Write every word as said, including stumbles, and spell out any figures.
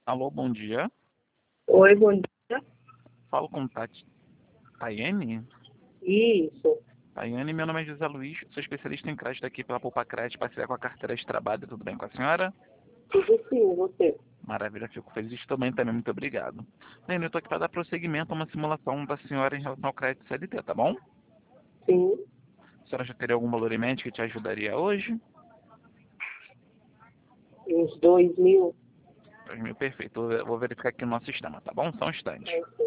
Alô, bom dia. Oi, bom dia. Falo com Tati. Tayane? Isso. Tayane, meu nome é José Luiz, sou especialista em crédito aqui pela Poupa Crédito, parceria com a carteira de trabalho, tudo bem com a senhora? Tudo sim, você. Maravilha, fico feliz também, também, muito obrigado. Tayane, eu estou aqui para dar prosseguimento a uma simulação da senhora em relação ao crédito C L T, tá bom? Sim. A senhora já teria algum valor em mente que te ajudaria hoje? Uns dois mil. dois mil, perfeito. Eu vou verificar aqui no nosso sistema, tá bom? Só um instante.